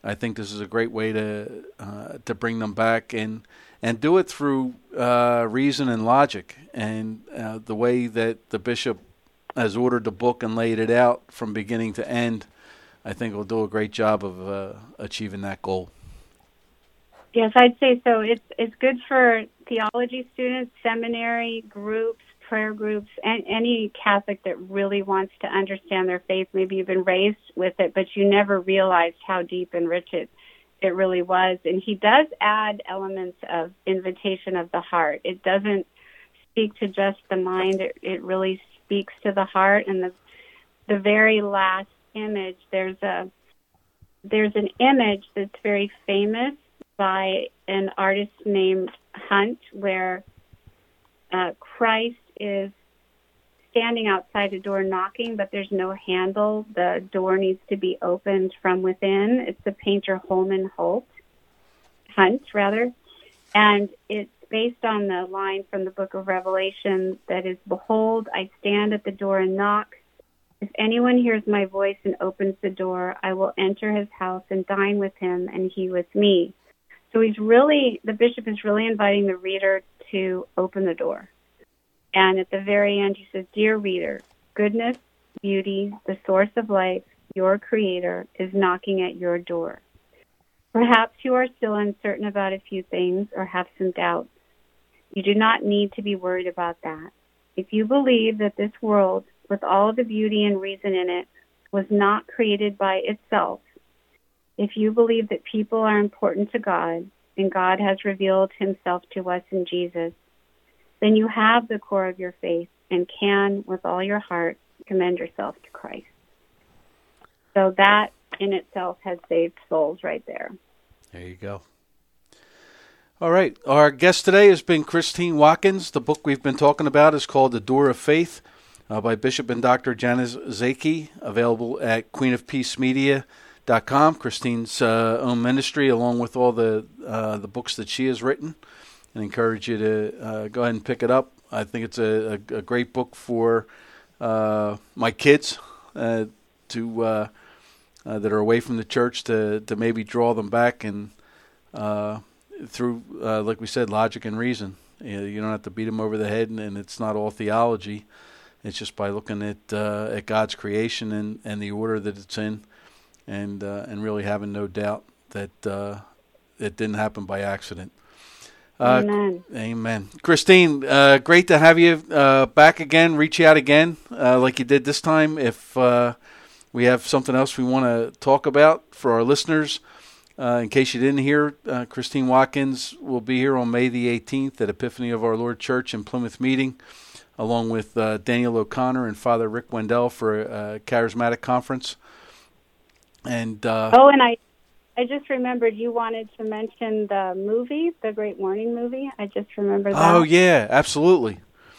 I think this is a great way to uh, to bring them back and and do it through uh, reason and logic, and uh, the way that the bishop has ordered the book and laid it out from beginning to end. I think will do a great job of uh, achieving that goal. Yes, I'd say so. It's it's good for theology students, seminary groups, prayer groups, and any Catholic that really wants to understand their faith. Maybe you've been raised with it, but you never realized how deep and rich it, it really was. And he does add elements of invitation of the heart. It doesn't speak to just the mind. It, it really speaks to the heart. And the the very last image, there's a there's an image that's very famous by an artist named Hunt, where uh, Christ is standing outside a door knocking, but there's no handle. The door needs to be opened from within. It's the painter Holman Holt, Hunt, rather. And it's based on the line from the book of Revelation that is, "Behold, I stand at the door and knock. If anyone hears my voice and opens the door, I will enter his house and dine with him and he with me." So he's really, the bishop is really inviting the reader to open the door. And at the very end, he says, "Dear reader, goodness, beauty, the source of life, your creator, is knocking at your door. Perhaps you are still uncertain about a few things or have some doubts. You do not need to be worried about that. If you believe that this world, with all the beauty and reason in it, was not created by itself, if you believe that people are important to God and God has revealed himself to us in Jesus, then you have the core of your faith and can, with all your heart, commend yourself to Christ." So that in itself has saved souls right there. There you go. All right. Our guest today has been Christine Watkins. The book we've been talking about is called The Door of Faith uh, by Bishop and Doctor Janice Zaki, available at queen of peace media dot com, Christine's uh, own ministry, along with all the uh, the books that she has written. And encourage you to uh, go ahead and pick it up. I think it's a, a, a great book for uh, my kids uh, to uh, uh, that are away from the church to, to maybe draw them back and uh, through, uh, like we said, logic and reason. You know, you don't have to beat them over the head, and, and it's not all theology. It's just by looking at uh, at God's creation and, and the order that it's in, and uh, and really having no doubt that uh, it didn't happen by accident. Uh, Amen. Amen. Christine, uh, great to have you uh, back again. Reach out again uh, like you did this time. If uh, we have something else we want to talk about for our listeners, uh, in case you didn't hear, uh, Christine Watkins will be here on May the eighteenth at Epiphany of Our Lord Church in Plymouth Meeting, along with uh, Daniel O'Connor and Father Rick Wendell for a charismatic conference. And uh, Oh, and I I just remembered you wanted to mention the movie, the Great Warning movie. I just remembered that. Oh, yeah, absolutely.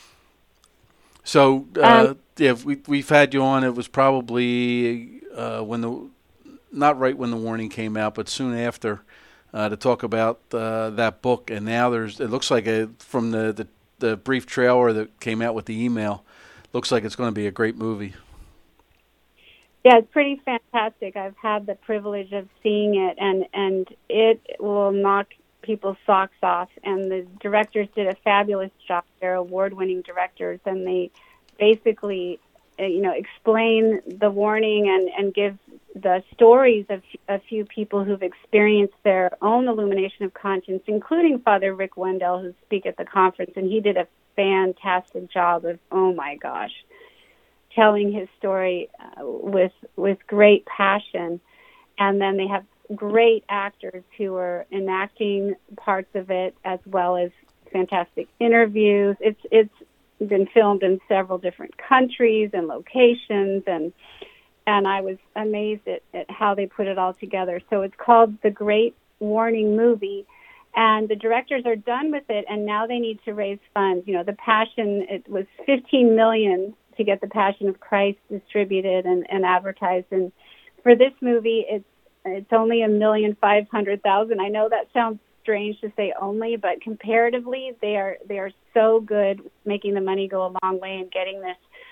So, uh, um, yeah, we, we've had you on. It was probably uh, when the, not right when the warning came out, but soon after, uh, to talk about uh, that book. And now there's, it looks like a, from the, the, the brief trailer that came out with the email, looks like it's going to be a great movie. Yeah, it's pretty fantastic. I've had the privilege of seeing it, and, and it will knock people's socks off. And the directors did a fabulous job. They're award-winning directors, and they basically, uh, you know, explain the warning and, and give the stories of a few people who've experienced their own illumination of conscience, including Father Rick Wendell, who speak at the conference, and he did a fantastic job of, oh my gosh, telling his story uh, with with great passion. And then they have great actors who are enacting parts of it, as well as fantastic interviews. It's it's been filmed in several different countries and locations, and and I was amazed at, at how they put it all together. So it's called The Great Warning Movie, and the directors are done with it, and now they need to raise funds. You know, the Passion, it was fifteen million dollars to get the Passion of Christ distributed and, and advertised. And for this movie, it's it's only a million five hundred thousand. I know that sounds strange to say only, but comparatively, they are they are so good making the money go a long way and getting this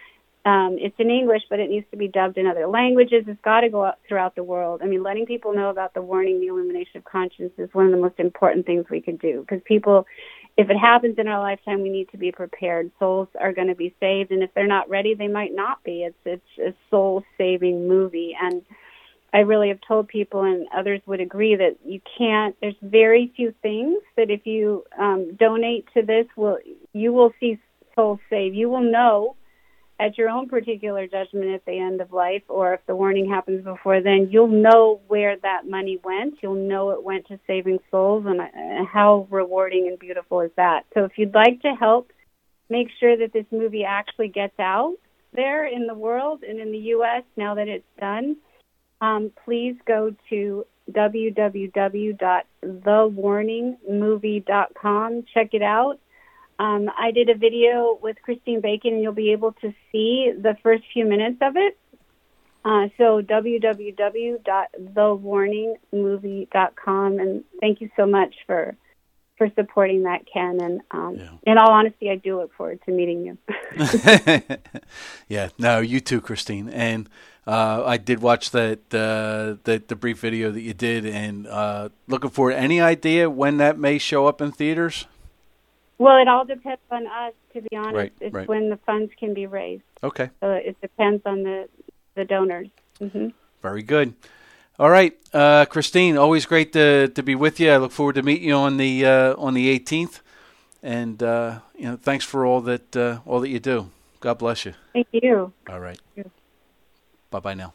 Um, it's in English, but it needs to be dubbed in other languages. It's got to go out throughout the world. I mean, letting people know about the warning, the illumination of conscience, is one of the most important things we could do. Because people, if it happens in our lifetime, we need to be prepared. Souls are going to be saved, and if they're not ready, they might not be. It's it's a soul-saving movie, and I really have told people, and others would agree, that you can't. There's very few things that if you um, donate to this, will you will see souls saved. You will know at your own particular judgment at the end of life, or if the warning happens before then, you'll know where that money went. You'll know it went to saving souls, and uh, how rewarding and beautiful is that? So if you'd like to help make sure that this movie actually gets out there in the world and in the U S now that it's done, um, please go to w w w dot the warning movie dot com. Check it out. Um, I did a video with Christine Bacon, and you'll be able to see the first few minutes of it. Uh, so w w w dot the warning movie dot com. And thank you so much for for supporting that, Ken. And um, yeah. in all honesty, I do look forward to meeting you. Yeah, no, you too, Christine. And uh, I did watch that uh, the, the brief video that you did, and uh, looking forward. Any idea when that may show up in theaters? Well, it all depends on us, to be honest. Right, it's right. when the funds can be raised. Okay. So it depends on the, the donors. Mm-hmm. Very good. All right, uh, Christine, always great to to be with you. I look forward to meeting you on the uh, on the eighteenth, and uh, you know, thanks for all that uh, all that you do. God bless you. Thank you. All right. Thank you. Bye bye now.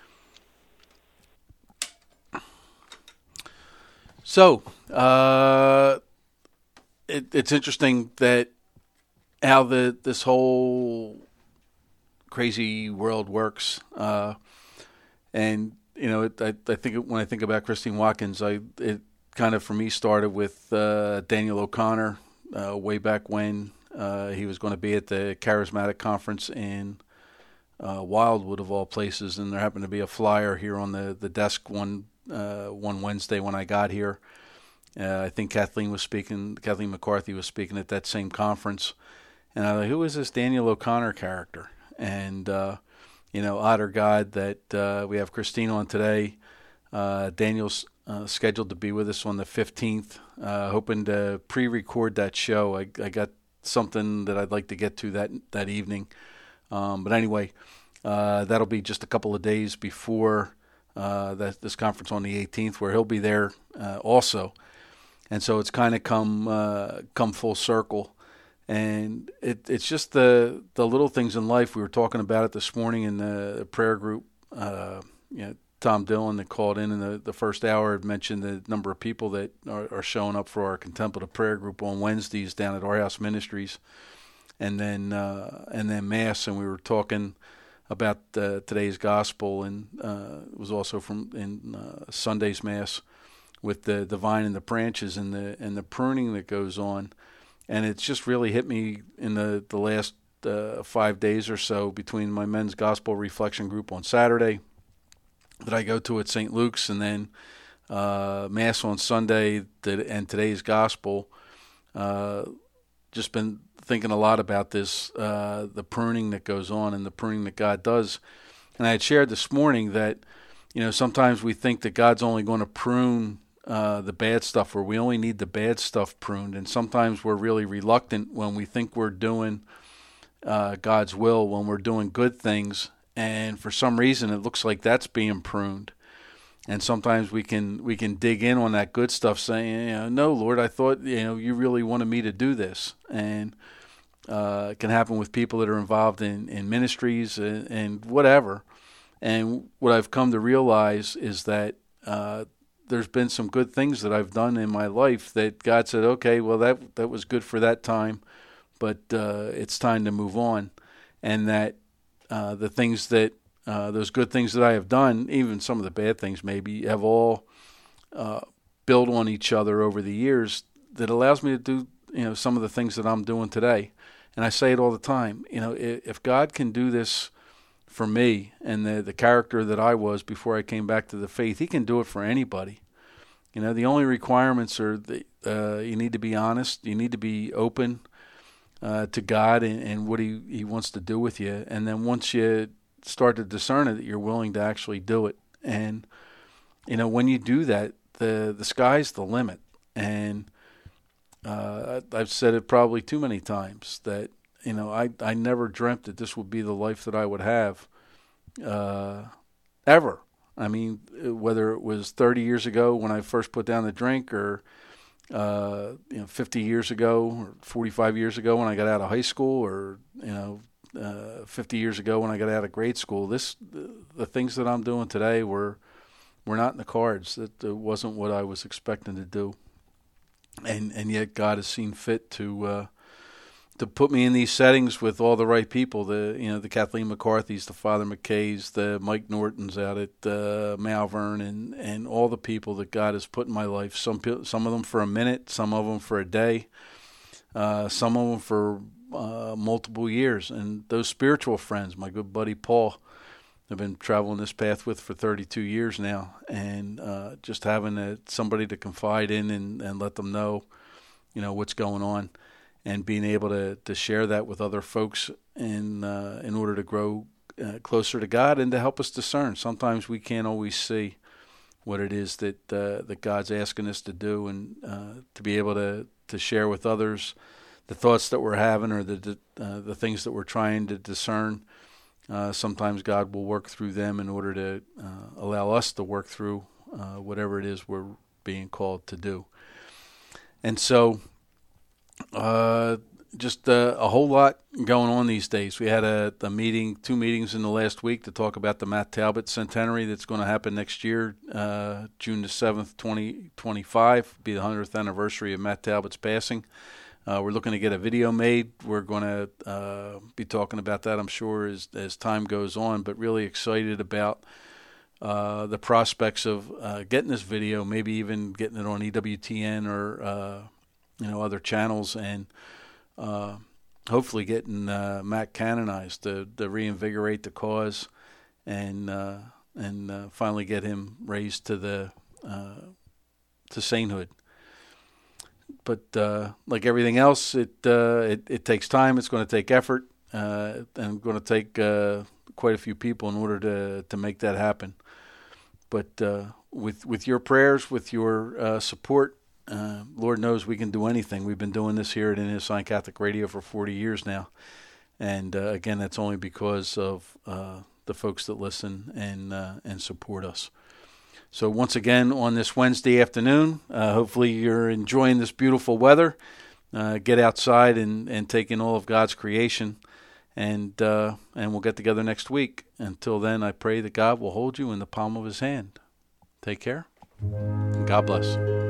So, uh, it, it's interesting that how the this whole crazy world works, uh, and you know, it, I, I think it, when I think about Christine Watkins, I it kind of for me started with uh, Daniel O'Connor uh, way back when uh, he was going to be at the Charismatic Conference in uh, Wildwood of all places, and there happened to be a flyer here on the, the desk one uh, one Wednesday when I got here. Uh, I think Kathleen was speaking, Kathleen McCarthy was speaking at that same conference, and I was like, who is this Daniel O'Connor character? And uh, you know, honor God that uh, we have Christine on today. Uh, Daniel's uh, scheduled to be with us on the fifteenth. Uh, hoping to pre-record that show. I, I got something that I'd like to get to that that evening. Um, but anyway, uh, that'll be just a couple of days before uh, that this conference on the eighteenth, where he'll be there uh, also. And so it's kind of come uh, come full circle. And it, it's just the the little things in life. We were talking about it this morning in the prayer group. Uh, you know, Tom Dillon that called in in the, the first hour had mentioned the number of people that are, are showing up for our contemplative prayer group on Wednesdays down at Our House Ministries, and then uh, and then Mass. And we were talking about uh, today's gospel, and uh, it was also from in uh, Sunday's Mass with the, the vine and the branches and the and the pruning that goes on. And it's just really hit me in the, the last uh, five days or so between my men's gospel reflection group on Saturday that I go to at Saint Luke's, and then uh, Mass on Sunday that, and today's gospel. Uh, just been thinking a lot about this, uh, the pruning that goes on and the pruning that God does. And I had shared this morning that, you know, sometimes we think that God's only going to prune Uh, the bad stuff, where we only need the bad stuff pruned, and sometimes we're really reluctant when we think we're doing uh, God's will, when we're doing good things, and for some reason it looks like that's being pruned. And sometimes we can we can dig in on that good stuff, saying, you know, no, Lord, I thought, you know, you really wanted me to do this. And uh, it can happen with people that are involved in, in ministries and, and whatever. And what I've come to realize is that uh, there's been some good things that I've done in my life that God said, okay, well, that that was good for that time, but uh, it's time to move on. And that uh, the things that, uh, those good things that I have done, even some of the bad things maybe, have all uh, built on each other over the years that allows me to do, you know, some of the things that I'm doing today. And I say it all the time, you know, if God can do this for me and the, the character that I was before I came back to the faith, he can do it for anybody. You know, the only requirements are that uh, you need to be honest, you need to be open, uh, to God and, and what he, he wants to do with you. And then once you start to discern it, you're willing to actually do it. And, you know, when you do that, the, the sky's the limit. And uh, I've said it probably too many times that, you know, I, I never dreamt that this would be the life that I would have uh, ever. I mean, whether it was thirty years ago when I first put down the drink, or uh, you know, fifty years ago, or forty-five years ago when I got out of high school, or you know, uh, fifty years ago when I got out of grade school, this the, the things that I'm doing today were were not in the cards. That it wasn't what I was expecting to do, and and yet God has seen fit to. Uh, to put me in these settings with all the right people, the you know the Kathleen McCarthy's, the Father McKay's, the Mike Norton's out at uh, Malvern, and, and all the people that God has put in my life. Some some of them for a minute, some of them for a day, uh, some of them for uh, multiple years. And those spiritual friends, my good buddy Paul, I've been traveling this path with for thirty-two years now, and uh, just having a, somebody to confide in and, and let them know, you know, what's going on. And being able to, to share that with other folks in uh, in order to grow uh, closer to God and to help us discern. Sometimes we can't always see what it is that uh, that God's asking us to do, and uh, to be able to, to share with others the thoughts that we're having, or the uh, the things that we're trying to discern. Uh, sometimes God will work through them in order to uh, allow us to work through uh, whatever it is we're being called to do. And so. Uh, just uh, a whole lot going on these days. We had a, a meeting, two meetings in the last week to talk about the Matt Talbot centenary that's going to happen next year, uh, June the seventh, twenty twenty-five, be the hundredth anniversary of Matt Talbot's passing. Uh, we're looking to get a video made. We're going to uh, be talking about that, I'm sure, as, as time goes on, but really excited about uh, the prospects of uh, getting this video, maybe even getting it on E W T N or uh, you know, other channels, and uh, hopefully getting uh, Matt canonized to, to reinvigorate the cause, and uh, and uh, finally get him raised to the uh, to sainthood. But uh, like everything else, it, uh, it it takes time. It's going to take effort, uh, and going to take uh, quite a few people in order to to make that happen. But uh, with with your prayers, with your uh, support. Uh, Lord knows we can do anything. We've been doing this here at In His Sign Catholic Radio for forty years now. And uh, again, that's only because of uh, the folks that listen and uh, and support us. So once again, on this Wednesday afternoon, uh, hopefully you're enjoying this beautiful weather. Uh, get outside and, and take in all of God's creation. And, uh, and we'll get together next week. Until then, I pray that God will hold you in the palm of his hand. Take care. And God bless.